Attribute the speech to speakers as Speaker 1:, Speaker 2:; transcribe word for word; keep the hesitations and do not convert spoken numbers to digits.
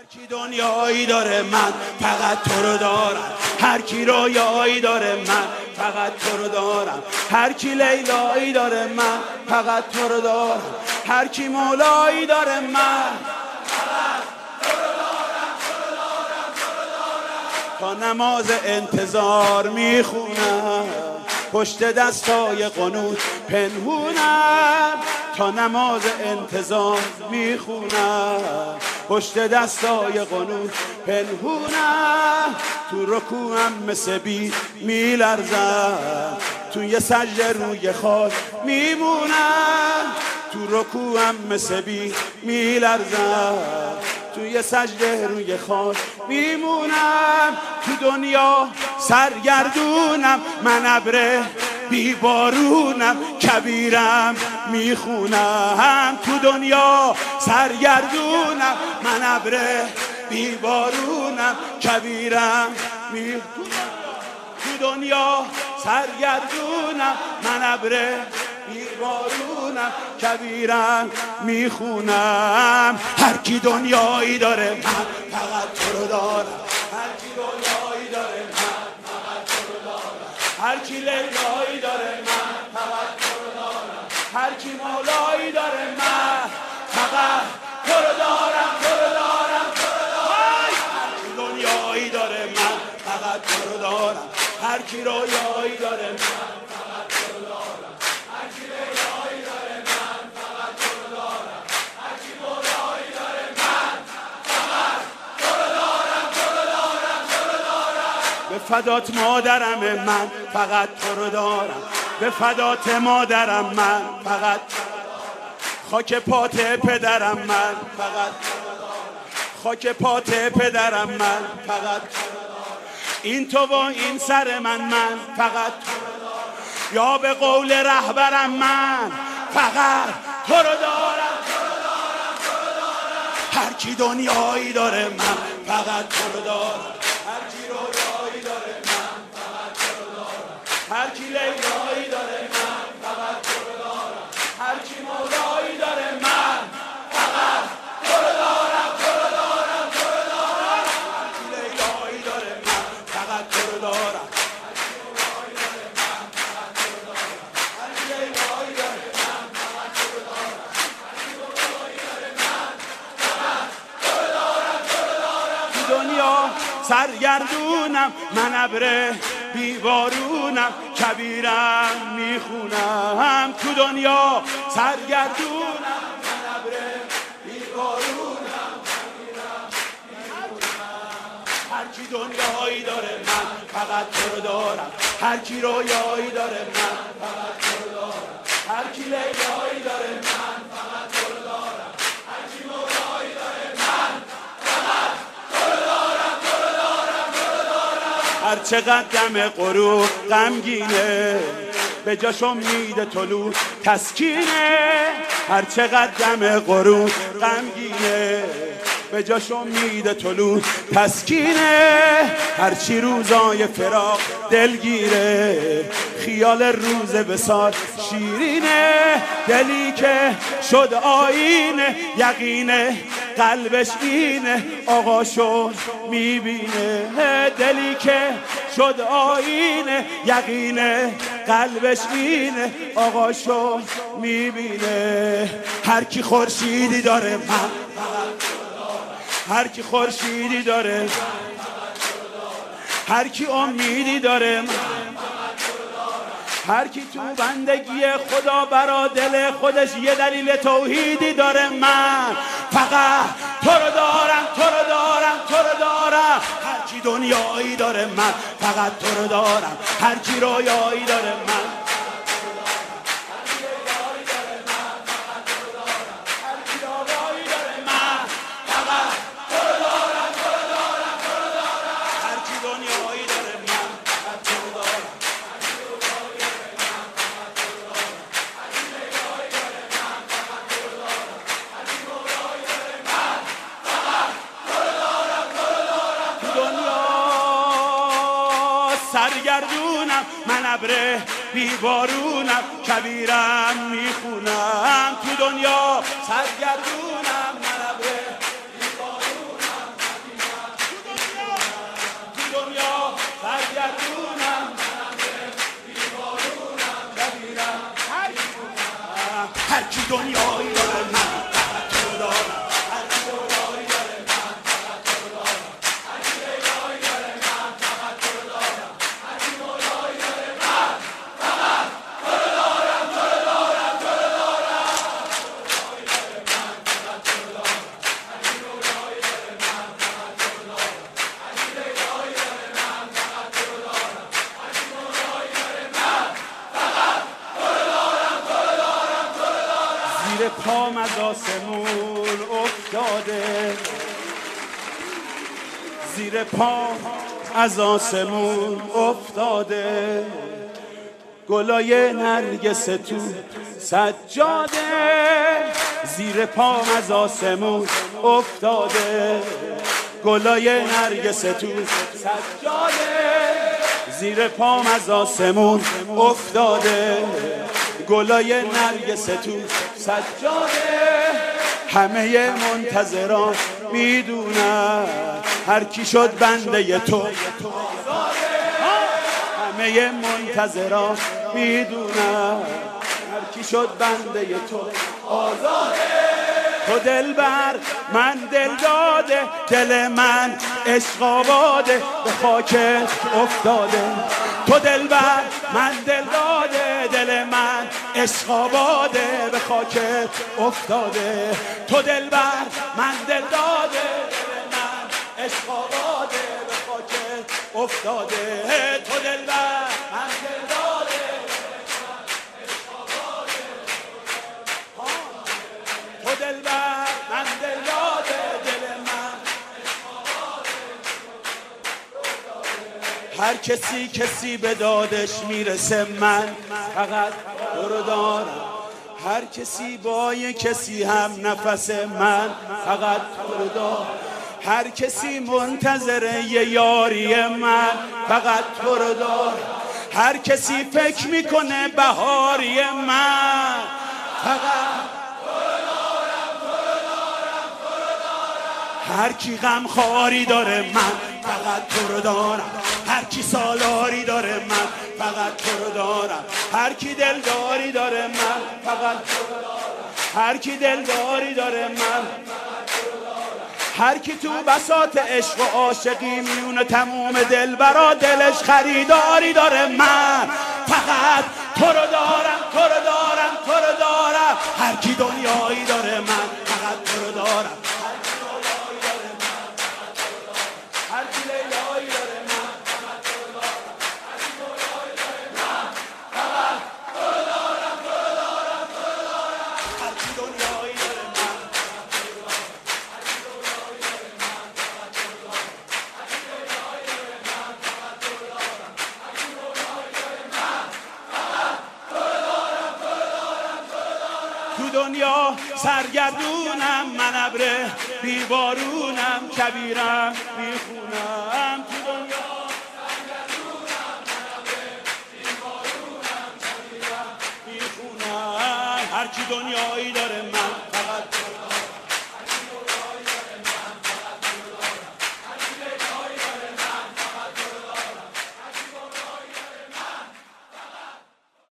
Speaker 1: هر کی دنیایی داره من فقط تو رو دارم، هر کی رویایی داره من فقط تو رو دارم، هر کی لیلایی داره من فقط تو رو دارم، هر کی مولایی داره من فقط تو رو دارم، تو رو دارم، تو رو دارم. تا نماز انتظار میخونم پشت دستای قنوت پنهونم، تا نماز انتظار میخونم پشت دستای قنوت پنهونم، تو رکوعم مثل بی میلرزم، توی سجده روی خاک میمونم، تو رکوعم مثل بی میلرزم، توی سجده روی خاک میمونم، تو دنیا سرگردونم من ابر بی بارونم کبیرم میخونم، تو دنیا سرگردونم من ابر بی بارونم کبیرم میخونم، تو دنیا سرگردونم من ابر بی بارونم کبیرم میخونم، هر کی دنیایی داره من فقط تو رو دارم، هر کی دنیایی داره من فقط تو رو دارم، هر کی لیلایی داره من فقط تو رو دارم، هر کی مولایی داره من فقط تو رو دارم، تو رو دارم، تو رو دارم، هر کی دنیایی داره من فقط تو رو دارم، هر کی رویایی داره من فقط تو رو دارم، هر کی لیلایی داره من فقط تو رو دارم، هر کی مولایی داره من فقط تو رو دارم، تو رو دارم، تو رو دارم. به فدات مادرم من فقط تو رو دارم، به فدات مادرم من فقط خاک پات پدرم من فقط خاک پات پدرم من فقط این تو و این سر من من فقط یا به قول رهبرم من فقط تو رو دارم، تو رو دارم، تو رو دارم. هر کی دنیایی داره من فقط تو رو دارم، هر کی رویایی داره من فقط تو رو دارم، هر کی لیلایی داره من فقط تو رو دارم، هر کی مولایی داره من فقط تو رو دارم، تو رو دارم، تو رو دارم، هر کی لیلایی داره من فقط تو رو دارم، هر کی مولایی داره من فقط تو رو دارم، هر کی لیلایی داره من فقط تو رو دارم، هر کی مولایی داره من فقط تو رو دارم، تو رو دارم. تو دنیا سرگردونم من ابر بی بارونم کبیرم میخونم، تو دنیا سرگردونم من ابر بی بارونم کبیرم میخونم، هر کی دنیایی داره من فقط تو رو دارم، هر کی رویایی داره من فقط تو رو دارم، هر کی لیلایی داره من فقط تو رو دارم، هر کی مولایی داره من فقط تو رو دارم، تو رو دارم، تو رو دارم. هر چقدر دم غروب غمگینه به جاش امید طلوع تسکینه، هر چقدر دم غروب غمگینه به جاش امید طلوع تسکینه، هرچی روزای فراق دلگیره خیال روز وصال شیرینه، دلی که شد آینه یقینه قلبش اینه آقاشو میبینه، دلی که شد آینه یقینه قلبش اینه آقاشو میبینه، هر کی خورشیدی داره من هر کی خورشیدی داره هر کی امیدی داره من هر کی تو بندگی خدا برا دل خودش یه دلیل توحیدی داره من فقط تو رو دارم، تو رو دارم، تو رو دارم، هر کی دنیایی داره من فقط تو رو دارم، هر کی رویایی داره من سرگردونم من ابر بی بارونم کبیرم میخونم، تو دنیا سرگردونم من ابر بی بارونم پام از آسمون افتاده، زیر پام از آسمون افتاده، گلای نرگس تو سجاده، زیر پام از آسمون افتاده، گلای نرگس تو سجاده، زیر پام از آسمون افتاده، گلای نرگس تو سجاده. همه منتظران میدونن هر کی شد بنده تو آزاده، همه منتظران میدونن هر کی شد بنده تو آزاده. تو دلبر من دل داده، دل من عشق آباده، به خاکت افتاده. تو دلبر من دل داده، دل من عشق آباده، به خاکت افتاده. تو دلبر من دل داده، دل من عشق آباده، به خاکت افتاده. تو دلبر من دل داده، تو دلبر من دل داده، دل من. هر کسی کسی به دادش میرسه، من فقط تو رو دارم. هر کسی با یه کسی هم نفسه، من فقط تو رو دارم. هر کسی منتظر یه یاری، من فقط تو رو دارم. هر کسی فکر میکنه بهاری، من فقط هر کی غم خاری داره، من فقط تو رو دارم. هر کی سالاری داره، من فقط تو رو دارم. هر کی دلداری داره، من فقط تو رو دارم. هر کی دلداری داره، من هر کی تو بساط عشق و عاشقی میونه تموم دل برا دلش خریداری داره، من فقط تو رو دارم، تو رو دارم، تو رو دارم. هر کی دنیایی داره، من فقط تو رو دارم. هر کی لیلایی داره، من فقط تو رو دارم. هر کی لیلایی داره، من فقط تو رو دارم، تو رو دارم، تو رو دارم. هر کی دنیایی داره، من فقط تو رو دارم. هر کی دنیایی داره، من فقط تو رو دارم. هر کی لیلایی داره، من فقط تو رو دارم. هر کی دنیایی داره، من فقط تو رو دارم، تو رو دارم، تو رو دارم. تو دنیا سرگردونم، من ابر بیبارونم، کبیرم میخونم. تو دنیا سرگردونم، من ابر بیبارونم، کبیرم میخونم. هر کی دنیایی داره، من فقط